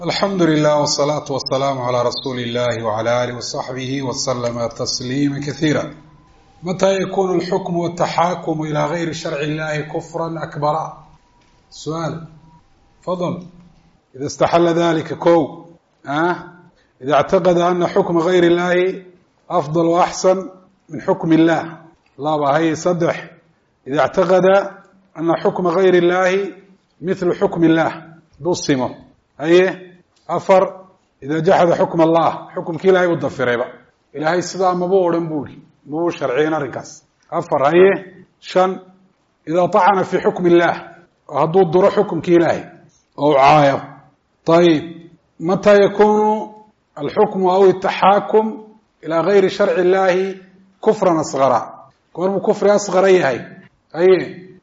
alxamdu lilah wsalaatu wasalaamu calaa rasuuli illahi wacala alih wasaxbihi waslama tasliima kasiira mataa yakunu alxukmu wataxaakumu ilaa gayri sharci illahi kufran akbara su-aal fadl ida istaxala dalika ko ida اctaqada ana xukma gayr illahi afdal waaxsan min xukm illah laba haye saddex ida اctaqada ana xukma gayr illahi mithlu xukm illah duu simo haye afar ida jaxada xukm allah xukumki ilahay u dafirayba ilaahay sidaa mabuu odhan buri mabuu sharciyen arrinkaas afar haye shan ida طacana fi xukm illah oo hadduu duro xukumki ilaahay oo caayo ayib mataa yakunu alxukmu aw ataxaakum ilaa gayri sharci illahi kufran asgara goormuu kufri asgara yahay haye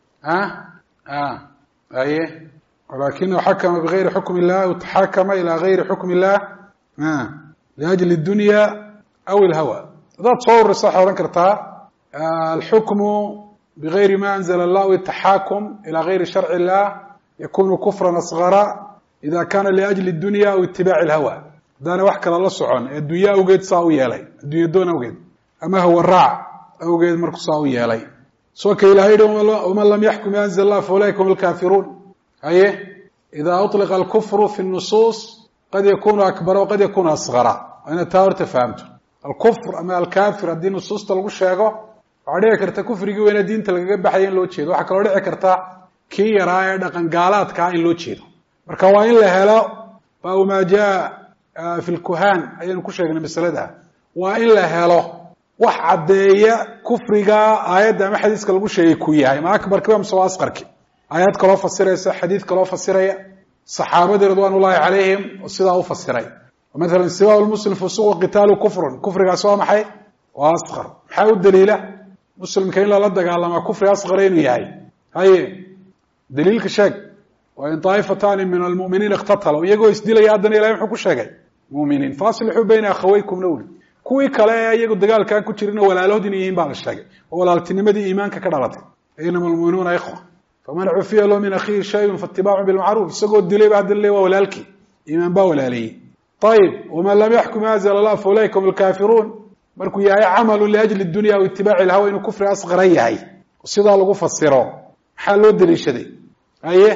haye walakinahu xakama bigayri xukm illah taxaakama ilaa gayri xukm illah liajli dunya aw ilhawa hadaad soo urisa waxaad odhan kartaa alxukmu bigayri ma anzla allah taxaakum ilaa gayri sharci illah yakunu kufran asgara ida kana liajli dunya aw itibaaci ilhawa haddaana wax kala la socon ee addunya awgeed saa u yeelay addunya doon awgeed ama hawa raac awgeed markuu saa u yeelay soo ka ilahay yihi waman lam yaxkum bi anzl allah faulaika hum alkafiruun haye ida uطliqa alkufru fi nusuus qad yakunu akbara waqad yakunu asgara ina taa horta fahamto alkufr ama alkafir haddii nusuusta lagu sheego waxaa dhici karta kufrigii weyna diinta lagaga baxaya in loo jeedo waxaa kaloo dhici karta kii yaraa ee dhaqan gaalaadkaa in loo jeedo marka waa in la helo baa ma jaa fi lkuhaan ayaynu ku sheegnay masalada waa in la helo wax caddeeya kufriga aayadda ama xadiiska lagu sheegay ku yahay ma akbarki waa mise waa asqarki aayaad kaloo fasiraysa xadiid kaloo fasiraya saxaabadii ridwan ullahi calayhim oo sidaa u fasiray maala siwaa lmuslim fusuq qitaalu kufrun kufrigaas waa maxay waa asqar maxaa u daliila muslimka in lala dagaalamaa kufri asqara inuu yahay haye daliilka sheeg waa in daa'ifatani min almu'miniin iqtatalo iyagoo isdilaya haddana ilahay muxuu ku sheegay muminiin faaslixuu bayna akhaweykum nawli kuwii kale ee iyagu dagaalkaan ku jirin oo walaalahood inay yihiin baa la sheegay oo walaaltinimadii iimaanka ka dhalatay inama almu'minuuna ikhwa faman cufiya lahu min akhiihi shayun faitibaacu bilmacruuf isagoo dilay ba haddana le waa walaalkii iimaan baa walaaleeyey ayib waman lam yaxkum anzla allah faulaika hum alkaafiruun markuu yahay camalu liajli dunya aw itibaaci ilhawa inuu kufri asqara yahay sidaa lagu fasiro maxaa loo daliishaday haye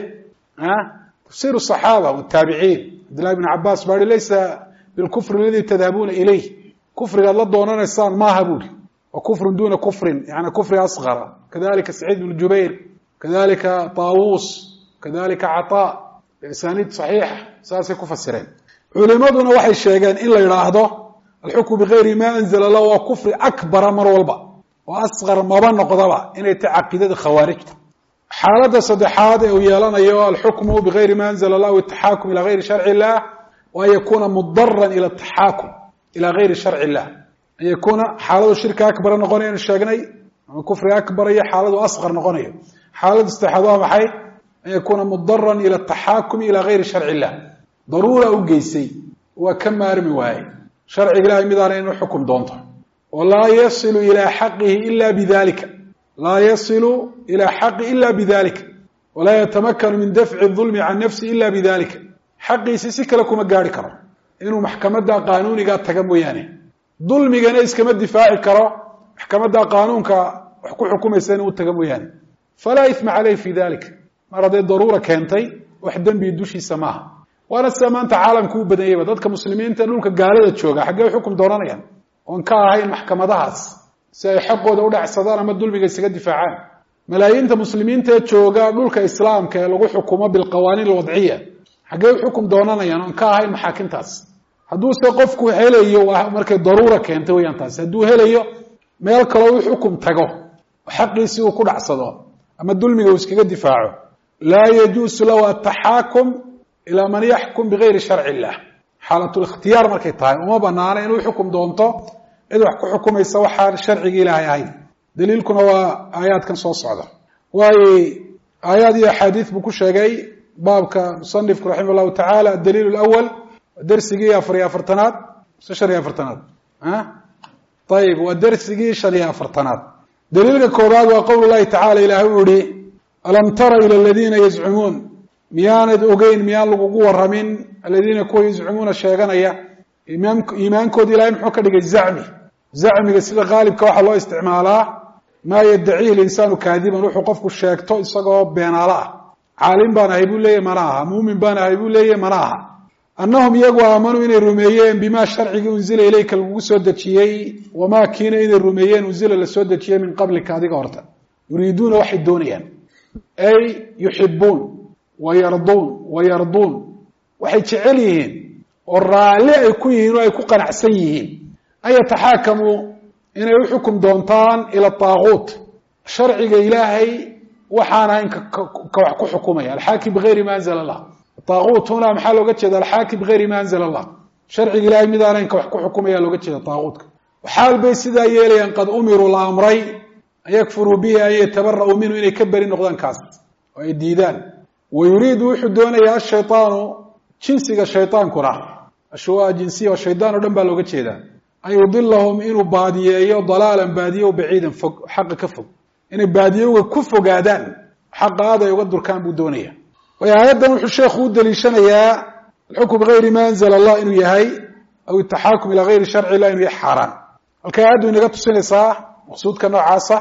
tafsir الصaxaaba wالtaabiciin cabdillahi bn cabaas baa hi laysa bilkufri aladi tadhabuuna ilayh kufrigaad la doonanaysaan maaha buri wa kufrun duna kufrin yani kufri asqara kadalika saciid bn jubayr kadalika taawus kadalika caطa biasaniid صaxiixa saasay ku fasireen culimaduna waxay sheegeen in la yidhaahdo alxukmu bigayri ma anzla lah waa kufri akbara mar walba oo asqar maba noqdaba inay tahay caqiidada khawaarijta xaaladda saddexaad ee uu yeelanayo alxukmu bigayri ma anzla allah ataxaakum ila gayri sharci illah wa an yakuna mudaran ila ataxaakum ila gayri sharci illah an yakuna xaaladu shirka akbara noqonayo anu sheegnay ama kufri akbar iyo xaaladu asqar noqonayo xaaladda saddexaad waa maxay an yakuna mudaran ila ataxaakumi ila gayri sharci illah daruura u geysay waa ka maarmi waaye sharciga ilahay midaana inuu xukum doonto oo laa yasilu ilaa xaqihi ila bidalika laa yasilu ilى xaqi ila bidalika walaa yatamakanu min dafci الظulmi can nafsi ila bidalika xaqiisi si kale kuma gaari karo inuu maxkamadda qaanuuniga taga mooyaane dulmigana iskama difaaci karo maxkamadda qaanuunka wax ku xukumaysa inuu taga mooyaane falaa isma caleyh fi dalika mar hadday daruura keentay wax dembi dushiisa maaha waana sida maanta caalamku u badanyayba dadka muslimiinta dhulka gaalada jooga xaggee xukum doonanayaan oon ka ahayn maxkamadahaas si ay xaqooda u dhacsadaan ama dulmiga isaga difaacaan malaayiinta muslimiinta ee jooga dhulka islaamka ee lagu xukumo bilqawaaniin alwadciya xaggee xukum doonanayaan oon ka ahayn maxaakintaas hadduuse qofku helayo markay daruura keentay weyaan taasi hadduu helayo meel kaloo u xukum tago xaqiisii uu ku dhacsado ama dulmiga uu iskaga difaaco laa yajuusu lahu ataxaakum ilaa man yaxkum bigayri sharci illah xaalatlikhtiyaar markay tahay uma banaana inuu xukum doonto cid wax ku xukumaysa waxaan sharciga ilaahay ahayn daliilkuna waa aayaadkan soo socda waayo aayaad iyo axaadiis buu ku sheegay baabka musanifku raximah llahu tacaala adaliil lawal dersigii 4-afartanaad mise 5-afartanaad ayib waa dersigii 5-afartanaad daliilka koobaad waa qowl llahi tacala ilahay uu yihi alam tara ila aladiina yazcumuun miyaanad ogeyn miyaan lagugu waramin aladiina kuwa yazcumuuna sheeganaya iimaankooda ilahay muxuu ka dhigay zacmiga sida qaalibka waxaa loo isticmaalaa maa yaddacihi linsaanu kaadiban wuxuu qofku sheegto isagoo beenaalo ah caalim baan ahay buu leeyahy mana aha muumin baan ahay buu leeyahy mana aha annahum iyagu aamanuu inay rumeeyeen bimaa sharcigii unzila ilayka lagugu soo dejiyey wamaa kiina inay rumeeyeen unzila la soo dejiyey min qablika adiga horta yuriiduuna waxay doonayaan ay yuxibuun wayarduun waxay jecel yihiin oo raalli ay ku yihiin oo ay ku qanacsan yihiin an yataxaakamuu inay u xukum doontaan ila taaguut sharciga ilaahay waxaan ahayn ka wax ku xukumaya alxaakim bigayri ma anzala allah taaguut huna maxaa looga jeeda alxaakim bigayri ma anzala allah sharciga ilahay mid aan ahayn ka wax ku xukumaya looga jeeda taaguutka waxaal bay sidaa yeelayaan qad umiruu la amray an yakfuruu bihi an yatabara'uu minhu inay ka beri noqdaan kaas oo ay diidaan wa yuriidu wuxuu doonayaa ashayطaanu jinsiga shayطaankuna ashwaa jinsiya oo shaydaan o dhan baa looga jeedaa an yudilahum inuu baadiyeeyo dalaalan baadiye baciidan fog xaqa ka fog inay baadiyowga ku fogaadaan xaqa aad ay uga durkaan buu doonaya waayo aayaddan wuxuu sheekhu u daliishanayaa alxukm bigayri ma anzala allah inuu yahay aw itaxaakum ilaa gayri sharci illah inuu yahay xaaraan halkay aayaddu inaga tusinaysaa maqsuudka noocaasa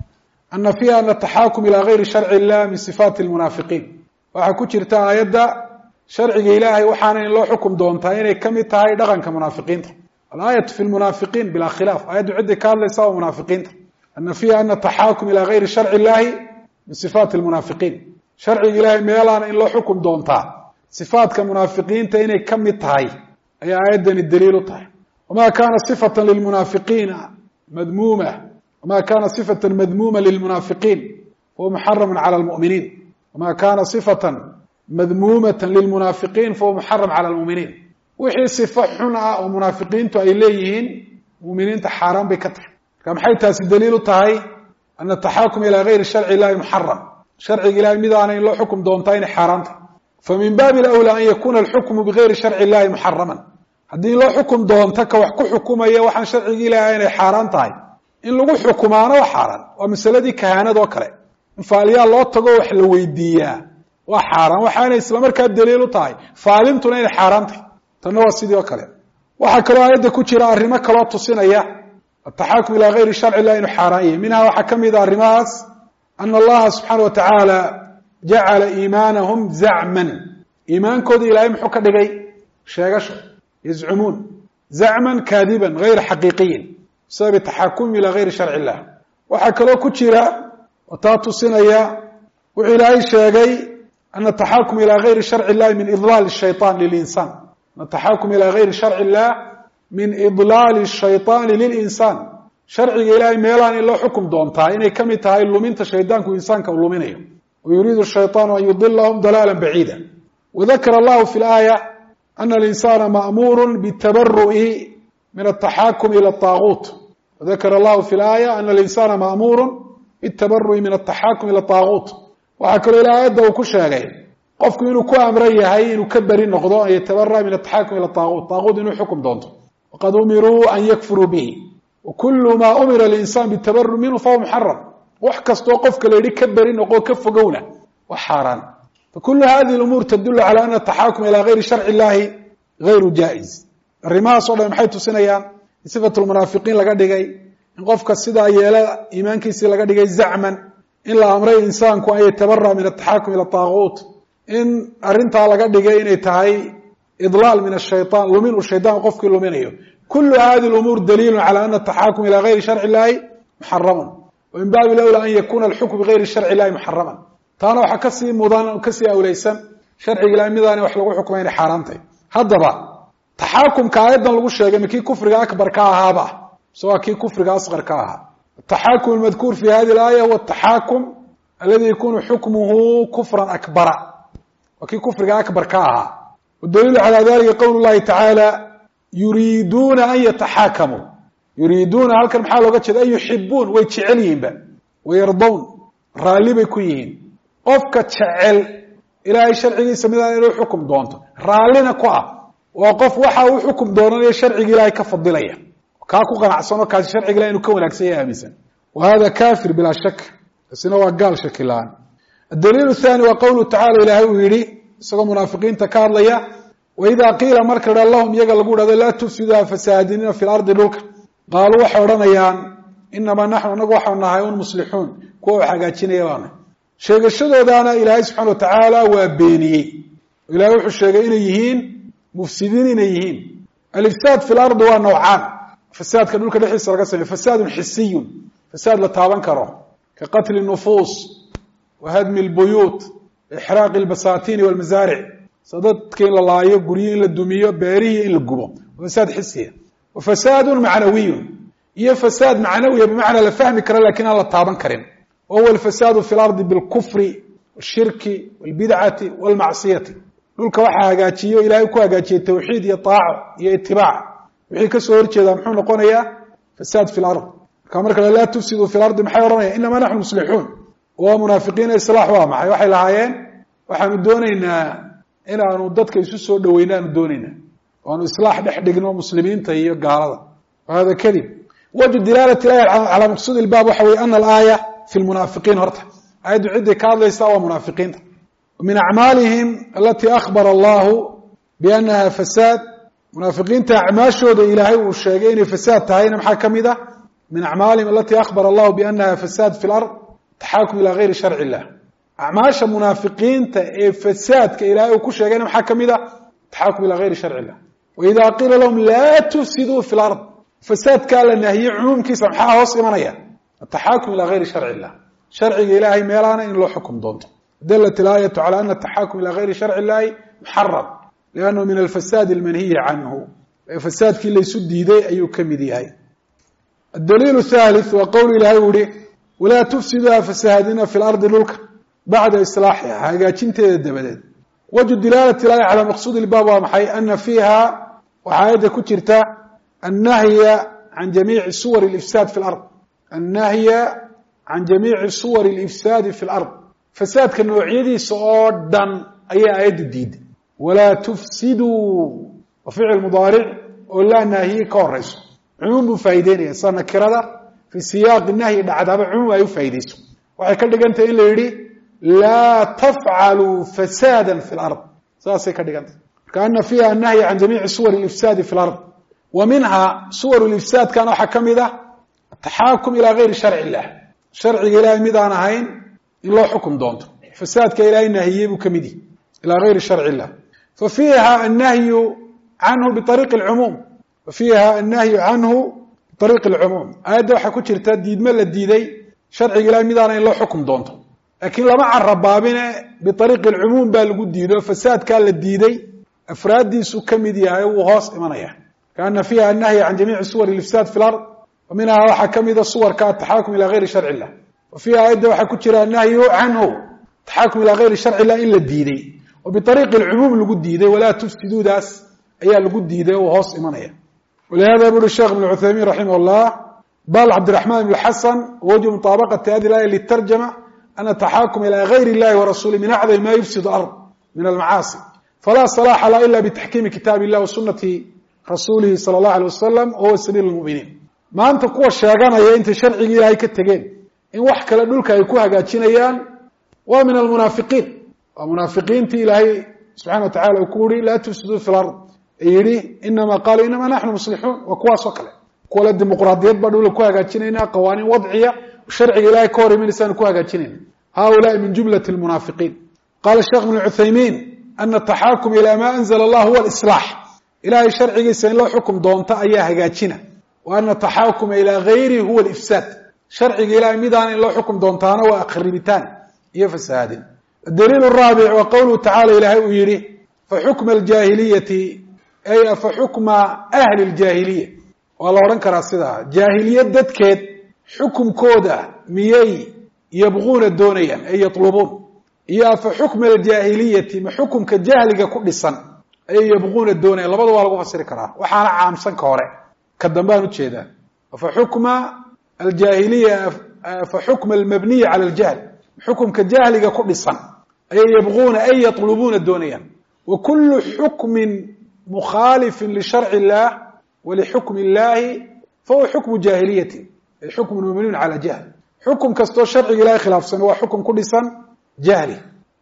ana fiiha ana ataxaakum ilaa gayri sharci illah min sifaati lmunaafiqiin waxaa ku jirta aayadda sharciga ilaahay waxaana in loo xukum doontaa inay ka mid tahay dhaqanka munaafiqiinta alaayatu fi lmunaafiqiin bilaa khilaaf aayaddu cidday ka hadlaysa waa munaafiqiinta ana fiiha ana ataxaakum ilaa gayri sharci illahi min sifaati lmunaafiqiin sharciga ilaahay meelaana in loo xukum doontaa sifaatka munaafiqiinta inay ka mid tahay ayaa aayaddani daliil u tahay wamaa kaana sifatan lilmunaafiqiina madmuuma wamaa kaana sifatan madmuuma lilmunaafiqiin fahuwa muxaramun cala lmu'miniin wamaa kaana sifatan madmuumatan lilmunaafiqiin fahuwa muxaram cala lmu'miniin wixii sifo xun ah oo munaafiqiintu ay leeyihiin mu'miniinta xaaraan bay ka tahay marka maxay taasi daliil u tahay ana ataxaakum ilaa gayri sharci illahi muxaram sharciga ilahay mid aana in loo xukum doontaa inay xaaraan tahay famin baabi alawlaa an yakuna alxukmu bigayri sharci illahi muxaraman haddii loo xukum doonta ka wax ku xukumaya waxaan sharciga ilahay inay xaaraan tahay in lagu xukumaana waa xaaraan waa masaladii kahaanadoo kale in faaliyaa loo tago wax la weydiiyaa waa xaaraan waxaanay islamarkaa daliil u tahay faalintuna inay xaaraan tahay tanna waa sidii oo kale waxaa kaloo aayadda ku jira arrimo kaloo tusinaya ataxaakum ilaa gayri sharci illah inuu xaaraan yahay minhaa waxaa ka mid a arrimahaas ana allaha subxaana wa tacaala jacala iimaanahum zacman iimaankooda ilaahay muxuu ka dhigay sheegasho yazcumuun zacman kaadiban gayra xaqiiqiyin bisababi taxaakumihim ilaa gayri sharci illah waxaa kaloo ku jira oo taa tusinaya wuxuu ilaahay sheegay ana ataxaakum ilaa gayri sharci illahi min idlaal shayطaan lilinsaan ataxaakum ilaa gayri sharci illah min idlaali shayطaani lilinsaan sharciga ilaahay meelaan in loo xukum doontaa inay ka mid tahay luminta shaydaanku insaanka uu luminayo wayuriidu shayطaanu an yudilahum dalaala baciida wadakara allahu fi laaya ana alinsana ma'muuru bitabaru'i min ataxaakum ila طaaguut wadakara allahu fi laaya ana alinsana ma'muuru bitabaru'i min ataxaakum ila طaaguut waxaa kaloo ila aayadda uu ku sheegay qofku inuu ku amran yahay inuu ka beri noqdo an yatabara' min ataxaakum ila طaaguut طaaguut inuu xukum doonto waqad umiruu an yakfuruu bihi wakulu maa umira alinsaan bitabaru minhu fahuwa muxaram wax kastoo qofka la yidhi ka beri noqo ka fogowna wax xaaraan fakulu hadihi lumuur tadulu cala ana ataxaakum ilaa gayri sharci illahi gayru jaa'iz arrimahaas o dhan maxay tusinayaan in sifatu lmunaafiqiin laga dhigay in qofka sidaa yeela iimaankiisii laga dhigay zacman in la amray insaanku an yatabara' min ataxaakum ila طaaguut in arrintaa laga dhigay inay tahay idlaal min ashayطaan lumin uu shaydaan qofkii luminayo kulu hadihi lumuur daliilu cala ana ataxaakum ila gayri sharci illahi muxaramun wamin baabi lawla an yakuna alxukm bigayri sharci illahi muxaraman taana waxaa kasii mudan kasii awleysan sharciga ilahay midaani wax lagu xukmay inay xaaraantay haddaba taxaakumka aayaddan lagu sheegay ma kii kufriga akbar ka ahaaba mise waa kii kufriga asqar ka ahaa ataxaakum almadkuur fi hadihi alaaya huwa ataxaakum aladi yakunu xukmuhu kufran akbara waa kii kufriga akbar ka ahaa wadaliilu calaa dalika qowl llahi tacaala yuriiduuna an yataxaakamuu yuriiduuna halkan maxaa looga jeeda an yuxibuun way jecel yihiinba wayardown raalli bay ku yihiin qofka jecel ilaahay sharcigiisa midaan inuu xukum doonto raallina ku ah waa qof waxa uu xukum doonanayo sharciga ilaahay ka fadilaya kaa ku qanacsano kaasi sharciga ilahay inuu ka wanaagsan yahay aaminsan wa hada kafir bilaa shak isna waa gaal shaki la-aan adaliil thani waa qowluhu tacala ilaahay uu yihi isagoo munaafiqiinta ka hadlaya waidaa qiila marka dha lahum iyaga lagu dhahdo laa tufsiduu fasaadinina fi lardi dhulka qaaluu waxay odhanayaan inamaa naxnu anagu waxaanu nahay un muslixuun kuwa wax hagaajinaya baana sheegashadoodaana ilaahay subxana watacaala waa beeniyey ilahay wuxuu sheegay inay yihiin mufsidiin inay yihiin alifsaad fi lardi waa nawcaan fasaadka dhulka dhexdiisa laga sameyo fasaadun xisiyun fasaad la taaban karo ka qatli nufuus wa hadmi lbuyuut ixraaqi lbasaatiini walmasaaric sa dadka in la laayo guryihi in la dumiyo beerihii in la gubo waa fasaad xisiya wa fasaadun macnawiyun iyo fasaad macnawiya bimacnaa la fahmi kara lakin aan la taaban karin wa huwa alfasaadu fi lardi bilkufri washirki walbidcati walmacsiyati dhulka waxaa hagaajiyo ilahay ku hagaajiyey tawxiid iyo taaco iyo itibaac wixii kasoo horjeedaa muxuu noqonayaa fasaad fi lard marka laa tufsiduu fi lardi maxay odhanaya inamaa naxnu muslixuun waa munaafiqiina islaax waa maxay waxay lahaayeen waxaanu doonaynaa inaanu dadka isu soo dhoweyna aanu doonaynaa waanu islaax dhex dhigno muslimiinta iyo gaalada hada kadib wajhu dilaalati aaya calaa maqsuud ilbaab waxa weye ana alaaya fi lmunaafiqiin horta aayaddu cidday ka hadlaysaa waa munaafiqiinta min acmaalihim alatii akhbara allahu biannaha fasaad munaafiqiinta acmaashooda ilaahay uu sheegay inay fasaad tahayna maxaa ka mid ah min acmaalihim alatii akhbara allahu biannaha fasaad fi lard taxaakum ilaa gayri sharci illah acmaasha munaafiqiinta ee fasaadka ilaahay uu ku sheegayna maxaa ka mid ah taxaakum ilaa gayri sharci illah waidaa qiila lahum laa tufsiduu fi lard fasaadkaa la nahiyey cumuumkiisa maxaa hoos imanaya ataxaakum ilaa gayri sharci illah sharciga ilaahay meelaana in loo xukum doonto dalat ilaayatu cala ana ataxaakum ilaa gayri sharci illahi muxaram liannahu min alfasaadi almanhiyi canhu fasaadkii laysu diiday ayuu ka mid yahay adaliil thalith waa qowl ilahay u ihi walaa tufsiduuha fasahaadina fi lardi dhulka bacda islaaxiha hagaajinteeda dabadeed wajhu dilaalati ilahi calaa maqsuud ilbaab waa maxay ana fiiha waxaa aayadda ku jirta annahya can jamiici suwar alifsaad fi lard annahya can jamiici suwar alifsaadi fi lard fasaadka noocyadiisa oo dhan ayaa aayaddu diiday walaa tufsiduu wa ficil mudaaric oo laa naahiye ka horeyso cumuum buu faa'ideynaya sida nakirada fi siyaaqi nahyi dhacdaba cumuum ay u faa'iideyso waxay ka dhigantahay in la yidhi laa tafcaluu fasaada fi lard saasay ka dhigantahay marka ana fiiha annahyi can jamiici suwar alifsaadi fi lard wa minha suwar lifsaadkana waxaa ka mid ah ataxaakum ilaa gayri sharci illah sharciga ilaahay mid aan ahayn in loo xukum doonto fasaadka ilaahay nahiyey buu ka mid yihi ilaa gayri sharci illah fa fiiha annahyu canhu biariiqi alcumuum fa fiiha annahyu canhu biariiqi alcumuum aayadda waxaa ku jirta diidme la diiday sharciga ilahay mid aan ahayn loo xukum doonto laakiin lama carabaabine biariiqi alcumuum baa lagu diido fasaadkaa la diiday afraaddiisu ka mid yahay wuu hoos imanaya kaana fiiha annahyi can jamiici suwar alifsaad fi lard wa minhaa waxaa ka mida suwarka ataxaakum ilaa gayri sharci illah wa fiiha aayadda waxaa ku jira annahyu canhu taxaakum ilaa gayri sharci illah in la diiday oo biariiqi alcumuum lagu diiday walaa tufsiduudaas ayaa lagu diiday oo hoos imanaya walihada buri sheekh ibn cuthaymiin raximah llah bal cabdiraxmaan ibn xasan wajhu muطaabaqati hadi laaya litarjama ana taxaakum ilaa gayri illahi warasuli min acdami ma yufsid ard min almacaasi falaa salaxa la ila bitaxkiimi kitaabi illah wasunati rasuulihi sala allahu alay wasalam wahuwa sabiil lmuminiin maanta kuwa sheeganaya intay sharcigii ilaahay ka tegeen in wax kale dhulka ay ku hagaajinayaan waa min almunaafiqiin waa munaafiqiintii ilaahay subxana wa tacala uu ku yihi laa tufsiduu fi lard ee yihi inamaa qaaluu inamaa naxnu muslixuun waa kuwaasoo kale kuwa la dimuqraadiyad baa dhulka ku hagaajinayna qawaaniin wadciya sharciga ilahay ka hor imanaysaanu ku hagaajinayna haulaai min jumlati lmunaafiqiin qaala sheekh ibn cuthaymiin ana ataxaakum ilaa ma anzla allah huwa alislaax ilahay sharcigiisa in loo xukum doonto ayaa hagaajina wa ana taxaakuma ilaa gayrihi huwa alifsaad sharciga ilahay midaan in loo xukum doontaana waa akhribitaan iyo fasahaadin adaliil raabic wa qowluhu tacala ilaahay uu yihi faxukma aljaahiliyati ay faxukma ahli ljaahiliya waa la odhan karaa sidaa jaahiliyad dadkeed xukumkooda miyay yabquuna doonayaan ay yatlubuun iyo afa xukma aljaahiliyati ma xukumka jahliga ku dhisan ayay yabquuna doonayaan labada waa lagu fasiri karaa waxaana caamsan ka hore ka dambaan ujeedaa fa xukma aljaahiliya fa xukma almabniya cala aljahl xukumka jahliga ku dhisan ayay yabquuna ay yatlubuuna doonayaan wa kullu xukmin mukhaalifin lisharci illah walixukmi illahi fahuwa xukmu jaahiliyati ay xukmun mabniyun cala jahl xukum kastoo sharciga ilahay khilaafsan waa xukum ku dhisan jahli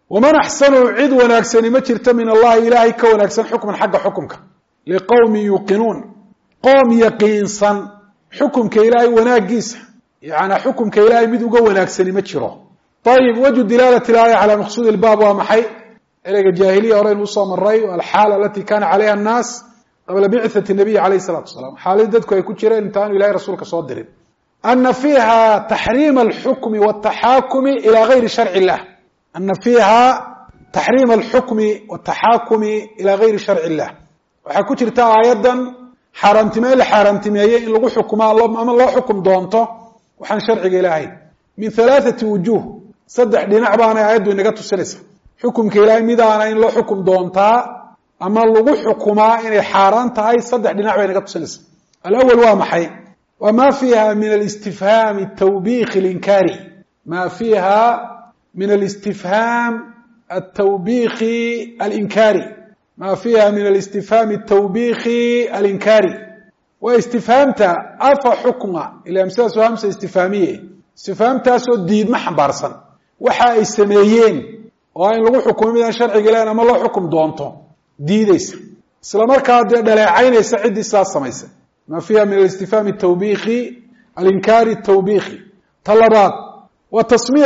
waman axsanu cid wanaagsani ma jirta min allahi ilaahay ka wanaagsan xukman xagga xukumka liqowmin yuuqinuun qoom yaqiinsan xukumka ilaahay wanaagiisa yani xukumka ilaahay mid uga wanaagsani ma jiro ayib wajhu dilaalati laaya calaa maqsuudi lbaab waa maxay ereyga jaahiliya horeynu usoo maray alxaala alati kana calayha annaas qabla bicati nabiyi alayh salatu wasalaam xaaladii dadku ay ku jireen intaanu ilahay rasuulka soo dirin ana fiiha taxriima alxukmi wataxaakumi ila gayri sharci illah ana fiiha taxriima alxukmi wataxaakumi ila gayri sharci illah waxaa ku jirta aayadan xaaraamtimee la xaaraamtimeeyey in lagu xukumo ama loo xukum doonto waxaan sharciga ilaahay min halaathati wujuh saddex dhinac baanay aayaddu inaga tusinaysa xukumka ilaahay midaana in loo xukum doontaa ama lagu xukumaa inay xaaraan tahay saddex dhinac bay inaga tusinaysa alawal waa maxay waa ma fiiha min alistifhaami tawbiikhi alinkaari ma fiiha min alistifhaam atawbiikhi alinkaari ma fiiha min alistifhaami atawbiikhi alinkaari waa istifhaamta afa xukma ila amsilatu hamsa istifhaamiye istifhaamtaasoo diidma xambaarsan waxa ay sameeyeen oo in lagu xukumo midaan sharciga ilahayn ama loo xukum doonto diideysa isla markaa dee dhaleecaynaysa ciddii sidaas samaysay ma fiiha min alistifhaami atawbiikhi alinkaari atawbiikhi ta labaad wa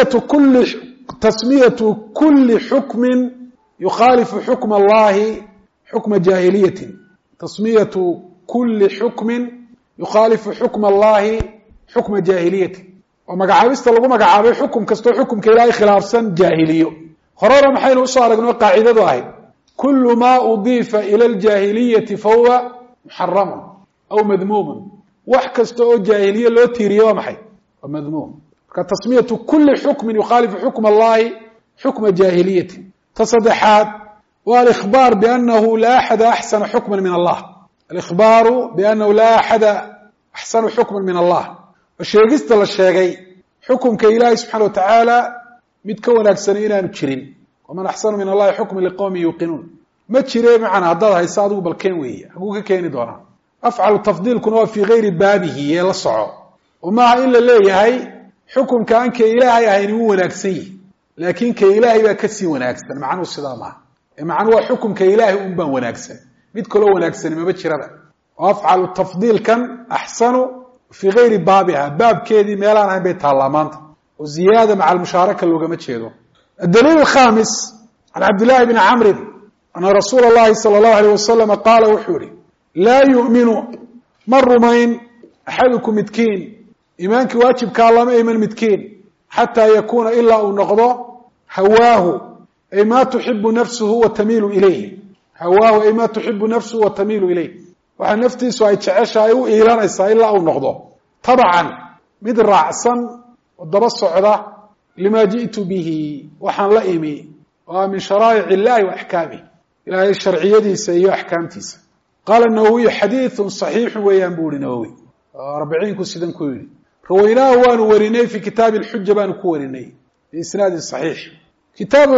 tasmiyatu kuli xukmin yukhaalifu xukma allahi xukma jaahiliyatin tasmiyatu kuli xukmin yukhaalifu xukma allahi xukma jaahiliyatin oo magacaabista lagu magacaabay xukum kastoo xukumka ilaahay khilaafsan jaahiliyo horena maxaynu usoo aragnay qaacidadu ahayd kulu ma udiifa ila aljaahiliyati fahuwa muxaramun aw madmuumun wax kasta oo jaahiliye loo tiiriye waa maxay waa madmuum marka tasmiyatu kuli xukmin yukhaalifu xukma allahi xukma jaahiliyatin ta saddexaad waa alikhbaar bianahu laa axada axsana xukman min allah alikhbaaru bianahu laa axada axsanu xukman min allah oo sheegista la sheegay xukumka ilaahay subxana watacaala mid ka wanaagsanay inaanu jirin waman axsanu min allahi xukman liqowmin yuuqinuun ma jire macana haddaad hayso adigu balkeen weeye haguu ka keeni doonaa afcalu tafdiilkuna waa fii gayri baabihi ee la soco oo maaha in la leeyahay xukumka aan ka ilaahay ahayn wuu wanaagsan yihi laakiin ka ilaahay baa kasii wanaagsan macnuhu sidaa maaha ee macnuhu waa xukumka ilaahay un baan wanaagsan mid kaloo wanaagsani maba jiraba oo afcalu tafdiilkan axsanu fii gayri baabiha baabkeedii meelaan ahayn bay taallaa maanta oo ziyaada maca almushaaraka loogama jeedo adaliil alkhamis can cabdillahi bni camrin ana rasuula allahi sala allahu alayh wasalama qaala wuxuu yihi laa yu'minu ma rumayn axadukum midkiin iimaankii waajibkaa lama iman midkiin xataa yakuuna ilaa uu noqdo hawaahu ay ma tuxibu nafsuhu wa tamiilu ilayh hawaahu ay ma tuxibu nafsuhu wa tamiilu ilayh waxaa naftiisu ay jeceshahay u iilanaysaa ilaa uu noqdo tabcan mid raacsan oo daba socda lima ji'tu bihi waxaan la imi oo min sharaa'ic illahi wa axkaamih ilaahay sharciyadiisa iyo axkaamtiisa qaala nawowiy xadiidun saxiixu weeyaan buu ihi nawowi arbiciinku sidan ku yidhi rawaynaahu waanu warinay fi kitaabi alxuja baanu ku warinay biisnaadin saxiix kitaabu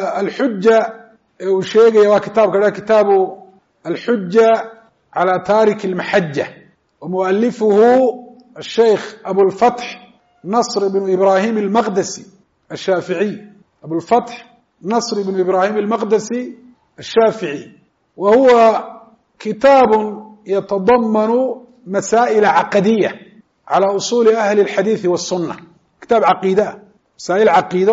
alxuja ee uu sheegaya waa kitaabka dha kitaabu alxuja calى taariki اlmaxaja wa mualifuhu asheikh abulfatx nasr bnu ibrahim almaqdasi ashaaficiy abulfatx nasr bnu ibrahim almaqdasi ashaafici wa huwa kitaabu yatadamanu masaa'ila caqadiya calى usuli ahli اlxadiidi waالsuna kitaab caqiide ah masaa'il caqiido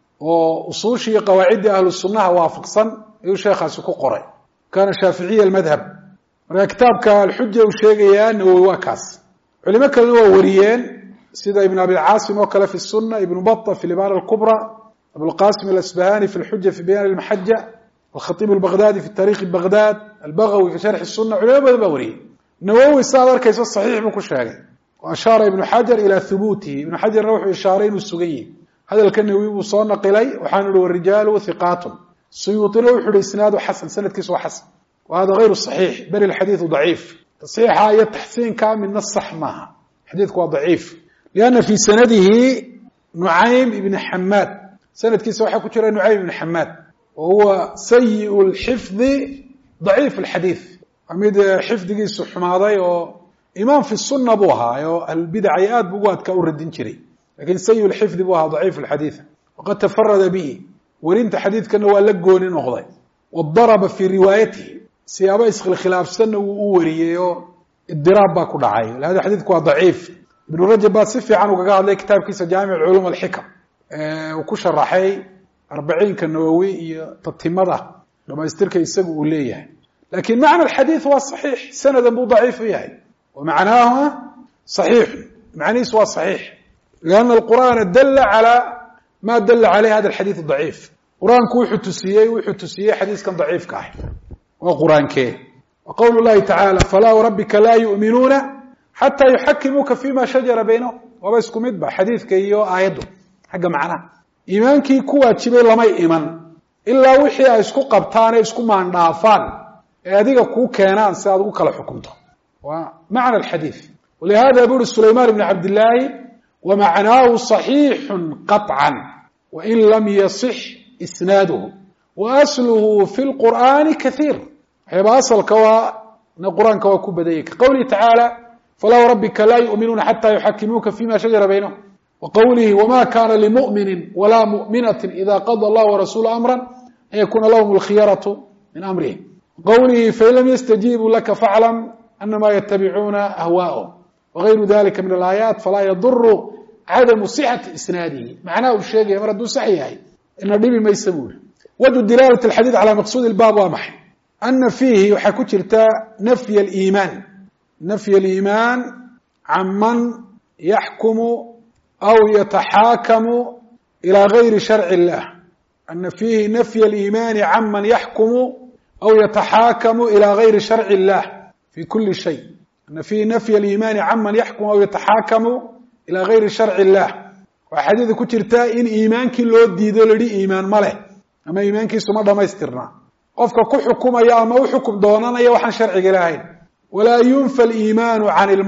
oo usuushii qawaaciddii ahlu sunaha waafaqsan ayuu sheekhaasi ku qoray kana shaaficiya almadhab marka kitaabka alxuja uu sheegayaa nawowi waa kaas culimo kalena waa wariyeen sida ibn abilcaasim oo kale fi suna ibnu bata fi libaana alkubra abulqasim alasbahani fi lxuja fi bayaan almaxaja alkhatiib albaghdadi fi taarikhi baghdad albagawi fi sharxi suna culimo badan baa wariyey nawowi saaad arkayso saxiix buu ku sheegay wa ashaara ibnu xajar ilaa hubuutihi ibnu xajarna wuxuu ishaaray inuu sugan yihi hadalka nawowi buu soo naqilay waxaanu ihi warijaalu hiqaatun suyuuطina wuxu uhi isnaadu xasan sanadkiisu waa xasan wa hada غayru صaxiix bal اxadiiثu ضaciif taصxiixa iyo taxsiinka midna sax maaha xadiidku waa ضaciif lianna fii sanadihi nucaym ibni xamaad sanadkiisa waxaa ku jira nucaym ibni xamaad wa huwa sayiء اlxifdi ضaciif اlxadiiث waa mid xifdigiisu xumaaday oo imaam fi suna buu ahaa oo ahlbidaci aad bu ugu adkaa u radin jiray lakin sayi اlxifdi buu ahaa ضaciif اlxadiiث waqad tafarada bihi werinta xadiidkana waa la gooni noqday wadaraba fii riwaayatihi siyaabo iskhilkhilaafsanna wuu u wariyey oo idiraab baa ku dhacay hada xadiidku waa daciif ibnu rajab baa si fiican ugaga hadlay kitaabkiisa jaamic culuum alxikam uu ku sharaxay arbaciinka nawowi iyo tatimada dhamaystirka isagu uu leeyahay lakin macna alxadiid waa saxiix sanadan buu daciif u yahay wa macnaahu saxiix macnihiisu waa saxiix lianna alqur'aana dalla calaa ma dalla caleyh hada alxadiid daciif qur-aanku wuxuu tusiyey xadiiskan daciifka ah waa qur-aankee wa qowlu llahi tacaala falaa warabbika laa yu'minuuna xataa yuxakimuuka fima shajara baynahum waaba isku mid ba xadiidka iyo aayaddu xagga macnaha iimaankii ku waajibay lamay iman ilaa wixii ay isku qabtaan ee isku maandhaafaan ee adiga kuu keenaan si aad ugu kala xukunto waa macna alxadiid walihada buri sulaymaan ibn cabdillaahi wamacnaahu صaxiixu qaطcan wain lam yasix isnaaduhu waasluhu fi lqur'aani kaiir waxyaaba asalka waa qur-aanka waa ku badayay ka qowlihi tacaala falaa wrabbika laa yu'minuuna xata yuxakimuuka fima shajara baynahum wa qowlihi wma kana limu'mini walaa mu'minati ida qada allah warasulu amra an yakuna lahum alkhiyaratu min amrihim qowlihi fain lam yastajiibuu laka faclam anama yatabicuuna ahwaa'ahum wagayru dalika min alaayaat falaa yaduru cadamu sixati isnaadihi macnaha uu sheegaya mar hadduu sax yahay ina dhibi maysa buuri wajhu dilaalat alxadiid calaa maqsuudi ilbaab waa maxay ana fiihi waxaa ku jirta nafy aliimaan can man yaxkumu aw yataxaakamu ilaa gayri sharci illah ana fiihi nafy aliimaani can man yaxkumu aw yataxaakamu ilaa gayri sharci illah fi kuli shay ana fiihi nafy aliimaani can man yaxkumu aw yataxaakamu ilaa gayri sharci illah waxaa xadiida ku jirta in iimaankii loo diido lahi iimaan ma leh ama iimaankiisu ma dhamaystirna qofka ku xukumaya ama u xukum doonanaya waxaan sharciga lahayn walaa yunfa aliimaanu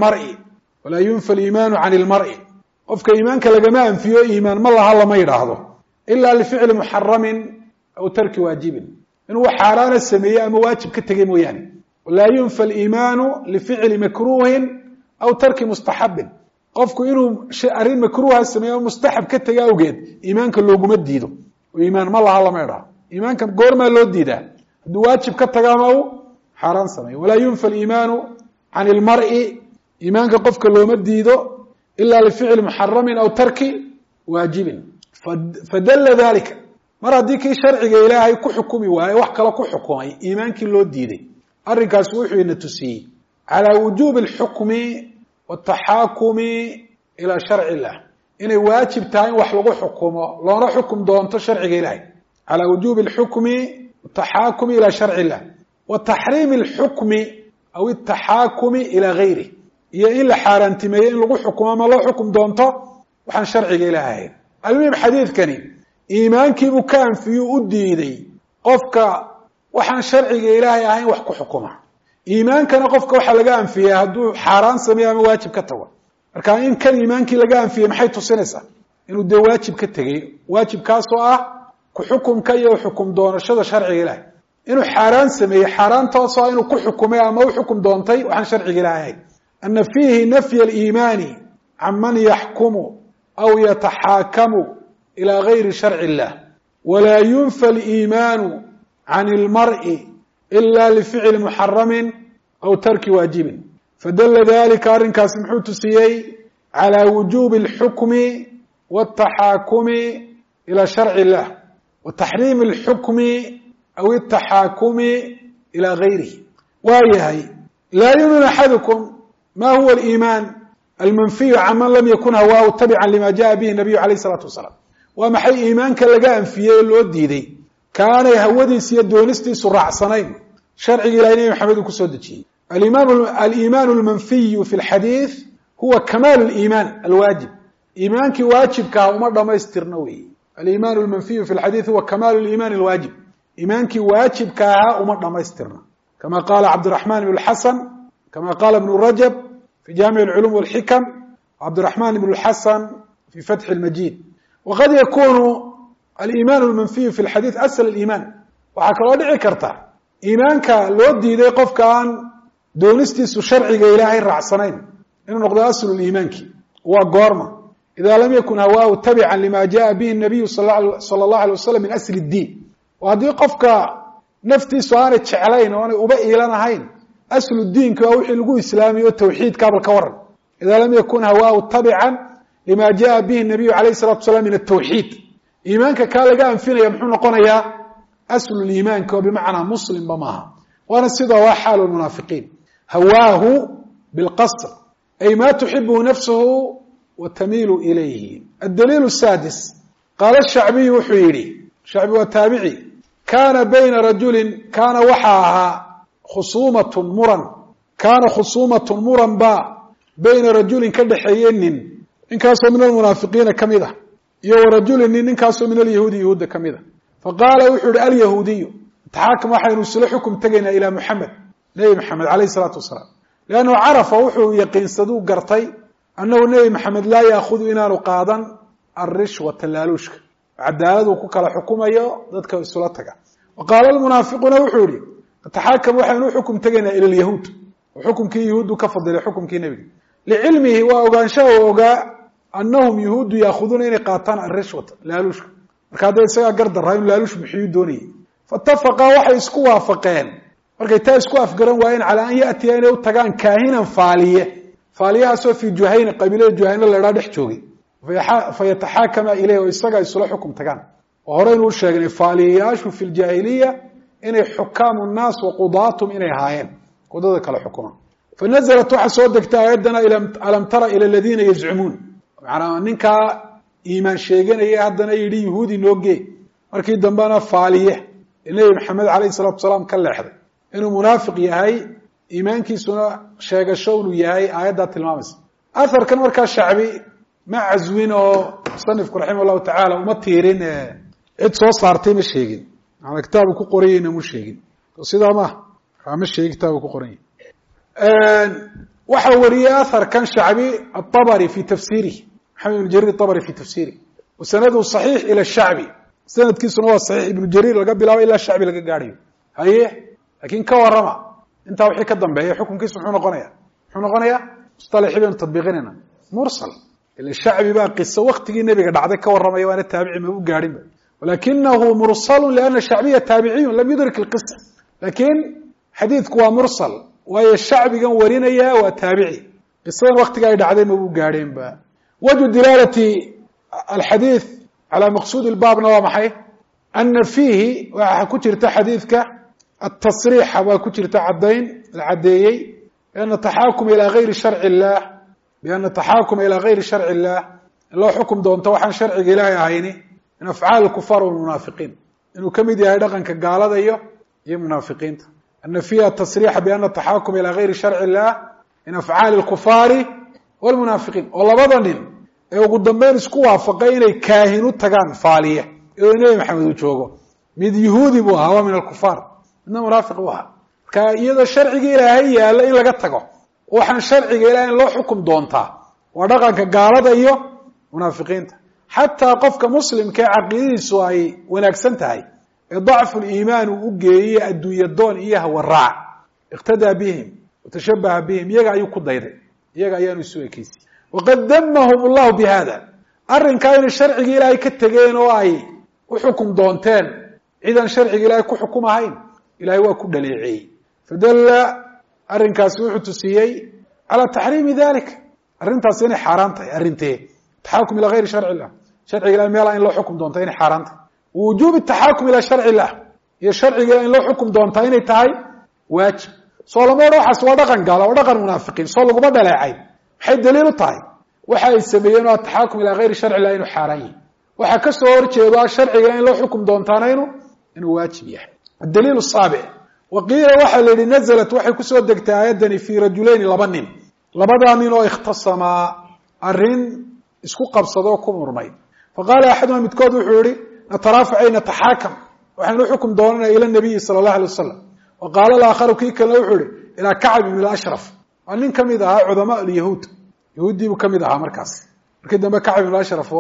can ilmar'i qofka iimaanka lagama anfiyo iimaan ma laha lama yidhaahdo ila lificli muxaramin aw tarki waajibin inuu xaaraana sameeye ama waajib ka tegay mooyaane walaa yunfa aliimaanu lificli makruuhin aw tarki mustaxabin qofku inuu arrin makruuha sameeye ama mustaxab ka tega awgeed iimaanka looguma diido oo iimaan ma laha lama yidhaahdo iimaanka goormaa loo diidaa hadduu waajib ka taga ama uu xaaraan sameeyo walaa yunfa aliimaanu can ilmar'i iimaanka qofka looma diido ila lificli muxaramin aw tarki waajibin fadalla dalika mar haddii kii sharciga ilaahay ku xukumi waaye wax kale ku xukumay iimaankii loo diiday arrinkaasi wuxuu ina tusiyey calaa wujuubi alxukmi wataxaakumi ilaa sharci illah inay waajib tahay in wax lagu xukumo loona xukum doonto sharciga ilaahay calaa wujuubi alxukmi wataxaakumi ilaa sharci illah wa taxriimi alxukmi aw ataxaakumi ilaa gayrih iyo in la xaaraantimeeyo in lagu xukumo ama loo xukum doonto waxaan sharciga ilaahay ahayn almuhim xadiidkani iimaankiibuu ka anfiyu u diiday qofka waxaan sharciga ilaahay ahayn wax ku xukuma iimaankana qofka waxaa laga anfiyey hadduu xaaraan sameeyo ama waajib ka tago marka in kan iimaankii laga anfiyey maxay tusinaysaa inuu dee waajib ka tegey waajibkaasoo ah ku xukumka iyo xukum doonashada sharciga ilaahay inuu xaaraan sameeyey xaaraantaasoo ah inuu ku xukumay ama u xukum doontay waxaan sharciga ilaahay ahayn ana fiihi nafy aliimaani can man yaxkumu aw yataxaakamu ilaa gayri sharci illah walaa yunfa aliimaanu can ilmar'i ila lificli muxaramin aw tarki waajibin fadalla dalika arrinkaasi muxuu tusiyey calaa wujuubi alxukmi wataxaakumi ilaa sharci illah wa taxriimi alxukmi aw ataxaakumi ilaa gayrihi waa yahay laa yumin axadukum ma huwa aliimaan almanfiyu can man lam yakun hawaahu tabican lima jaءa bihi nabiyu alayh الsalaatu wasalaam waa maxay iimaanka laga anfiyey oo loo diiday kaanay hawadiis iyo doonistiisu raacsanayn sharciga ilahay nebi maxamed uu ku soo dejiyey aliimaan almanfiyu fi lxadiid huwa kamaal liimaan alwaajib iimaankii waajibkaha uma dhamaystirno wey aliimaan almanfiyu fi lxadiid huwa kamaal liimaan alwaajib iimaankii waajibka ahaa uma dhamaystirno kama qaala cabdiraxmaan ibn xasan kama qaala ibnu rajab fi jaamic alculum walxikam cabdiraxmaan ibn xasan fi fatxi lmajid waqad yakunu aliimaan almanfiyu fi lxadiid asl aliimaan waxaa kaloo dhici karta iimaanka loo diiday qofka aan doonistiisu sharciga ilaahay raacsanayn inuu noqdo aslu liimaanki waa goorma إذا لم يكن هواه تبعا لما جاء به النبي صلى الله عليه وسلم من أسل الدين وهذه قفك نفتي سؤال شعلين وأنا أبئي لنا هين أسل الدين كأوحي لقو إسلامي والتوحيد كابل كورن إذا لم يكن هواه تبعا لما جاء به النبي عليه الصلاة والسلام من التوحيد إيمانك كان لقاء فينا يمحون قنيا أسل الإيمان بمعنى مسلم بماها وأنا السيدة حال المنافقين هواه بالقصر أي ما تحبه نفسه وتميل إليه. الدليل السادس قال الشعبي وحيري شعبي وتابعي كان بين رجل كان وحاها خصومة مرن با بين رجل كدحيين إن كاسوا من المنافقين كمذا يو رجل إن كاسوا من اليهود يهود كمذا فقال وحير اليهودي تحاكم وحين سلحكم تجينا إلى محمد نبي محمد عليه الصلاة والسلام لأنه عرف وحو يقين صدوق قرطي أنه نبي محمد لا يأخذ إنان قادا الرشوة اللالوشك عدالة وكوكا لحكومة ضدك السلطة وقال المنافقون وحوري تحاكم وحين حكم تجينا إلى اليهود وحكم كي يهود كفضل حكم كي نبي لعلمه وأغانشاه وأغا أنهم يهود يأخذون إن قاطان الرشوة اللالوشك وكذا يسأل قرد الرأي اللالوش بحيود دوني فاتفقا وحي اسكوا وافقين markay taa isku afgaran waayeen ala an yaati inay u tagaan kaahinan faaliyahaasoo fi juhayna qabiilada juhayna la dhex joogay fayataxaakama ilayhi isaga isla xukum tagaan oo hore inuu sheegnay faaliyaashu fil jaahiliya inay xukaamu naas wa qudaatum inay haayeen qodada kala xukuma fanazalat waxa soo degtay ayadana alam tara ila alladina yaz'umun macna ninka iimaan sheeganaya haddana yiri yahuudi noogee markii dambana faaliye nabi maxamed alayhi salatu wasalaam ka leexday inuu munaafiq yahay iimaankiisuna sheegasho uu yahay aayada tilmaamaysa afarkan marka shacbi ma azwin oo sanifku rahimahullahu ta'ala uma tiirin cid soo saartay ma sheegin ana kitaab ku qorayna mu sheegin sida ma sheegin kitaab ku qoray waxa wariya afarkan shacbi at-Tabari fi tafsiri Muhammad ibn Jarir at-Tabari fi tafsiri وسنده صحيح الى الشعبي سند كيسنا هو صحيح ابن جرير laga bilaabo ila shacbi laga gaariyo haye laakiin ka warama inta wixii ka dambeeyay xukunkiisu wuxuu noqonayaa mustalaxiin tadbiiqinina mursal ila shacbi ba qissa waqtigii nabiga dhacday ka waramay waana taabici ma u gaarin walakinahu mursal liana shacbiya taabiciin lam yudrik alqissa laakiin hadithku waa mursal waayo shacbigan warinaya waa taabici qissadan waqtigii ay dhacday ma u gaarin ba wajhu dilalati الحديث على مقصود الباب نوع محي أن فيه وكترت حديثك التصريح وكترت عدين العديي بأن التحاكم إلى غير شرع الله بأن التحاكم إلى غير شرع الله الله حكم دون توحن شرع إلهي عيني من أفعال الكفار والمنافقين إنه كم يدي هيدغن كقال هذا يا منافقين أن فيها التصريح بأن التحاكم إلى غير شرع الله من أفعال الكفار والمنافقين والله بضنين ee ugu dambeyn isku waafaqay inay kaahinu tagaan faaliye ee nabi maxamed uu joogo mid yahuudi buu ahaa min al-kufar inna munaafiq waa ka iyada sharciga ilaahay yaala in laga tago waxaan sharciga ilaahay loo xukum doontaa waa dhaqanka gaalada iyo munaafiqiinta hatta qofka muslimka aqoontiisu ay wanaagsan tahay ee dacfu iimaan uu geeyay adduunya doon iyo hawaraac iqtada bihim وتشبه بهم iyaga ayuu ku dayday iyaga ayaanu isu ekeysay وقد دمهم الله بهذا أرن كائن الشرع إلهي كتجين وعي وحكم دونتين إذا شرع إلهي كحكم هين إلهي وكل دليعي فدل أرن كاسوح تسيي على تحريم ذلك أرن تاسين حرامته أرنته تحاكم إلى غير شرع الله شرع إلهي ما لا إن له حكم دونتين حرامته وجوب التحاكم إلى شرع الله هي شرع إلهي إن له حكم دونتين تاي واجب صلما روح أسودقن قال ودقن منافقين صلوا بدل عين حد دليل طاي waxa ay sameeyeen taxaakum ila غير sharci la inuu xaarayn waxa ka soo horjeedo sharciga in loo xukum doontaanayno inuu waajib yahay الدليل السابع وقيل waxa la nazalat waxay ku soo degtay aayadani fi rajulayn labanin labadaanin oo ikhtasama arin isku qabsado ku murmay faqala ahaduma midkood wuxuu yiri natarafa'ayna taxaakam waxaanu xukum doonanaa ila nabi sallallahu alayhi wasallam وقال الاخر كي kale wuxuu yiri ila ka'b ibn al-ashraf anin kamid ah ulama al-yahud يهودي بكمل ها مركز كده ما كعب الأشرف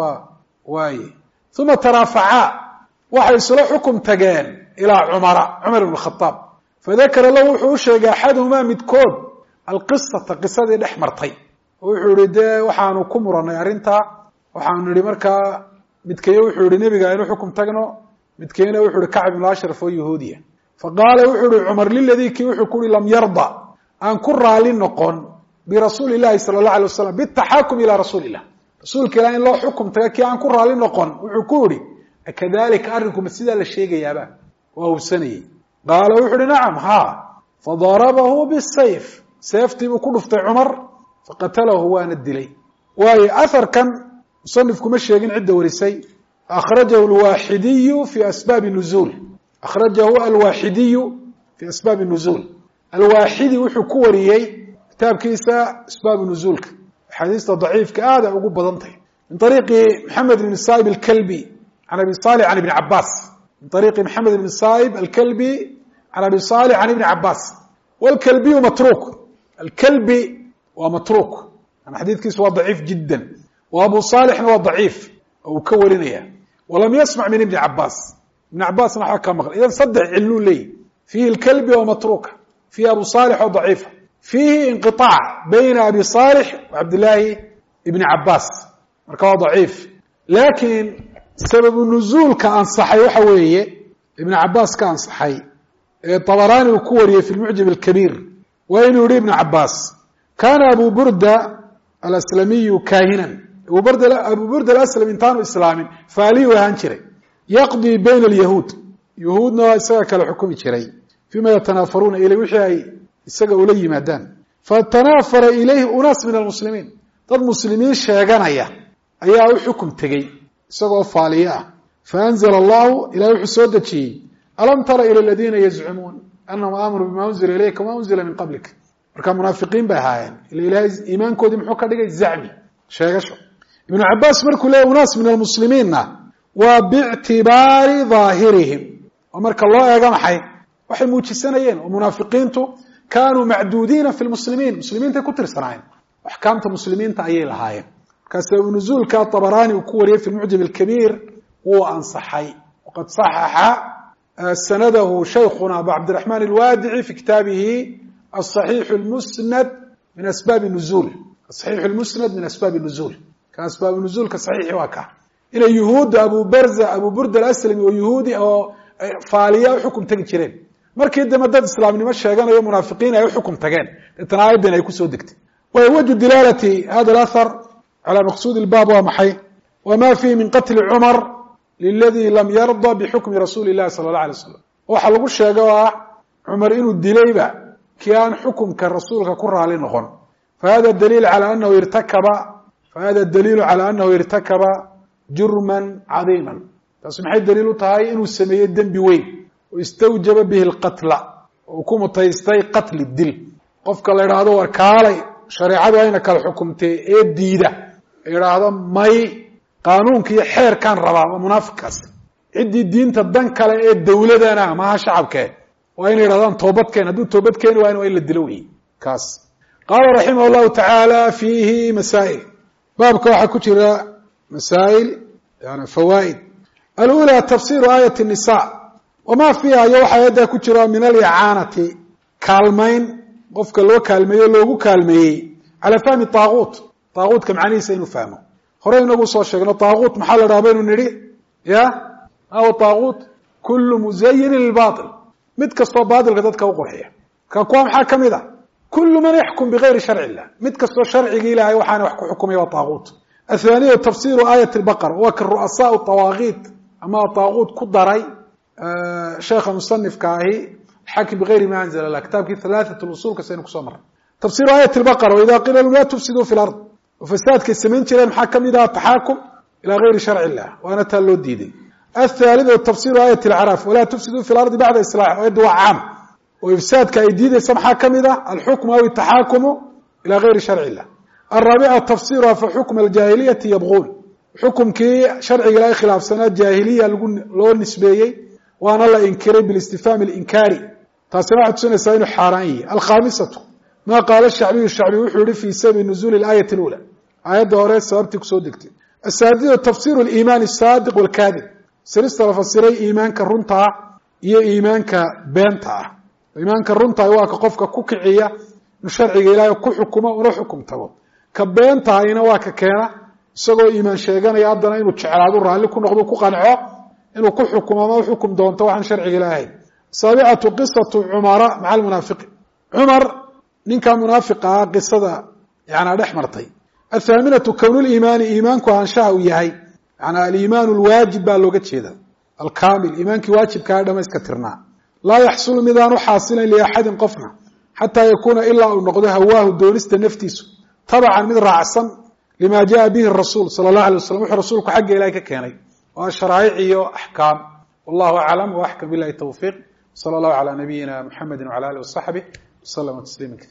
واي ثم ترافعا وحي صلحكم تجان إلى عمر بن الخطاب فذكر له وحوش أحدهما متكون القصة دي الأحمر طي ويريد وحانو كمرنا يرنتا waxaanu nidhi markaa midkeeyo wuxuu yihi nebiga aynu xukum tagno midkeena wuxuu ihi kacb ibnu ashraf oo yahuudiya faqaala wuxuu ihi cumar liladii kii wuxuu ku uhi lam yarda aan ku raali noqon birasuuli illahi sala allahu alay wasalam bitaxaakum ilaa rasuuli illah rasuulka ilah in loo xukum taga kii aan ku raali noqon wuxuu ku yihi akadalika arrinkuma sidaa la sheegayaaba waa hubsanayey qaala wuxu uhi nacam ha fadarabahu bisayf seeftii buu ku dhuftay cumar faqatalahu waana dilay waayo aharkan musanifkuma sheegin cidda warisay akhrajahu alwaaxidiyu fi asbaabi nuzuul akhrajahu alwaaxidiyu fi asbaabi nuzuul alwaaxidi wuxuu ku wariyey kitaabkiisa asbaabu nuzuulka axaadiista daciifka aada ugu badantahy min ariiqi maxamed ibn saa'ib alkalbi can abi salih can ibni cabaas min ariiqi maxamed ibn saa'ib alkalbi can abi salih can ibni cabaas walkalbiyu matruuk alkalbi waa matruuk xadiidkiisu waa daciif jiddan wa abu salixna waa daciif oo uu ka warinaya walam yasmac min ibni cabaas ibn cabaasna waxba ka maqlay idan saddex ciluu leeyahy fiihi alkalbi oo matruuka fiihi abu salix oo daciifa fiihi inqiطaac bayna abi salix wa cabdillaahi ibni cabaas marka waa daciif laakiin sababu nuzuulka ansaxay waxa weeye ibn cabaas ka ansaxay ee طabaraani uu ku wariyey fi lmucjam alkabiir waa inuu yihi ibn cabaas kana abu burda alaslamiyu kaahinan abu burda alaslam intaanu islaamin faaliyu ahaan jiray yaqdii bayna alyahuud yahuudna waa isaga kale xukumi jiray fima yatanaafaruuna ilay wixii ay isaga ula yimaadaan fatanaafara ilayhi unaas min almuslimiin dad muslimiin sheeganaya ayaa u xukum tegey isagoo faaliye ah faanzla allahu ilahay wuxuu soo dejiyey alam tara ila aladiina yazcumuun anahum aamanuu bima unzila ilayka wama unzila min qablik marka munaafiqiin bay ahaayeen ila ilahay iimaankoodii muxuu ka dhigay zacmi sheegasho ibnu cabaas markuu leeyahy unaas min almuslimiinna waa biictibaari daahirihim oo marka loo eega maxay waxay muujisanayeen oo munaafiqiintu kaanuu macduudiina fi lmuslimiin muslimiintay ku tirsanaayeen axkaamta muslimiinta ayay lahaayeen markaa sababu nuzuulka طabaraani uu ku wariyey fi lmucjam alkabiir wuu ansaxay waqad صaxaxa sanadahu shaykhuna abu cabdiraxmaan alwaadici fi kitaabihi aصaxiix lmusnad min asbaabi nuzuul asaxiix lmusnad min asbaabi nuzuul ka asbaabu nuzuulka saxiixi waa ka inay yuhuudda abu burda alaslami oo yuhuudi oo faaliya u xukum tegi jireen markii dambe dad islaamnimo sheeganayo munaafiqiin ay u xukum tageen deetana aayaddan ay kusoo degtay way wajhu dilaalati hada alahar calى maqsuud ilbaab waa maxay wama fihi min qatli cumar liladii lam yarda bixukmi rasuuli اllahi sala اllah alay wasalam waxaa lagu sheegay oo ah cumar inuu dilayba kii aan xukumka rasuulka ku raali noqon fahada daliilu calى anahu irtakaba jurman cadiima taasi maxay daliil u tahay inuu sameeyey dembi weyn oo istawjaba bihi اlqatla oo ku mutaystay qatli dil qofka la idhaahdo war kaalay shareecadu ayna kala xukumtee ee diida idhaahdo may qaanuunka iyo xeerkaan rabaa waa munaafiqkaasi ciddii diinta dan kale ee dawladana maaha shacabkee waa inay idhahdaan toobadkeen hadduu toobad keeni waa in la dilo wey kaas qaala raximah اllahu tacaala fiihi masaa'il baabka waxaa ku jira masaa'il yani fawaa'id alأulى tafsiru aayat الnisa wama fiiha iyo waxa ayaddaa ku jira min alicaanati kaalmayn qofka loo kaalmeeyo loogu kaalmeeyey calى fahmi طaaguut طaaguutka macnihiisa inuu fahmo hore inagu soo sheegno طaaguut maxaa la dhaha baynu nidhi ya ma huwa طaaguut kulu muzayinin lilbaطil mid kastoo baatilka dadka u qurxiya ka kuwa maxaa ka mid a kulu man yaxkum bigayri sharci illah mid kastoo sharcigi ilaahay waxaana wax ku xukumaya waa طaaguut athaniya tafsiru aayat اlbaqara waa ka ru'asaau طawaagiit ama طaaguut ku daray sheekha musanifka ahi xakim bigayri ma anzla lah kitaabkii halaaثat usulka saynu kusoo maray tafsiru aayat اlbaqara waida qiila lahum la tufsiduu fi lard oo fasaadkay samayn jireen maxaa kamid aha taxaakum ilى gayri sharci illah waana taa loo diiday athaalida tafsiru aayat اlacraaf walaa tufsiduu fi lardi bacda islaax ayadda waa caam oo ifsaadka ay diidaysa maxaa kamid ah alxukmu aw ataxaakumu ilى gayri sharci illah alraabica tafsiruha fa xukma aljaahiliyati yabquun xukumkii sharciga ilahay khilaafsanaa jaahiliya loo nisbeeyey waana la inkiray bilistifhaam اlinkaari taasina waxay tusinaysaa inuu xaaraan yahay alkhaamisatu ma qaala shacbiyu shacbi wuxuu yihi fi sababi nuzuuli اlaayati اlأulى aayadda hore sababtii kusoo degtay asaadidu tafsiru اliimaan الsaadiq wاlkaadib sirista la fasiray iimaanka runta ah iyo iimaanka beenta ah iimaanka runtaah waa ka qofka ku kiciya inuu sharciga ilaahay ku xukumo una xukum tago ka beentahayna waa ka keena isagoo iimaan sheeganaya haddana inuu jeclaado raalli ku noqdo ku qanco inuu ku xukumo ama uxukum doonto waxaan sharciga ilaahay. saabicatu qisatu cumara maca almunaafiqiin, cumar ninkaa munaafiqa ah qisada yana dhex martay. athaaminatu kownuliimaani, iimaanku ahaanshaha uu yahay yana aliimaanu alwaajib baa looga jeeda alkaamil, iimaankii waajibkaa dhamayska tirnaa. laa yaxsulu midaanu xaasilayn liaxadin qofna xataa yakuuna ilaa uu noqdo hawaahu doonista naftiisu tabacan mid raacsan lima jaءa bihi rasuul salى الlaه alيه waslm wuxuu rasuulku xagga ilahay ka keenay waa sharaa'ic iyo axkaam. wallahu aclam, waaxkam bilahi tawfiiq. salى اllahu عalى nabiyina mxamedi wعalى alih وaصaxbih وslma تsliima.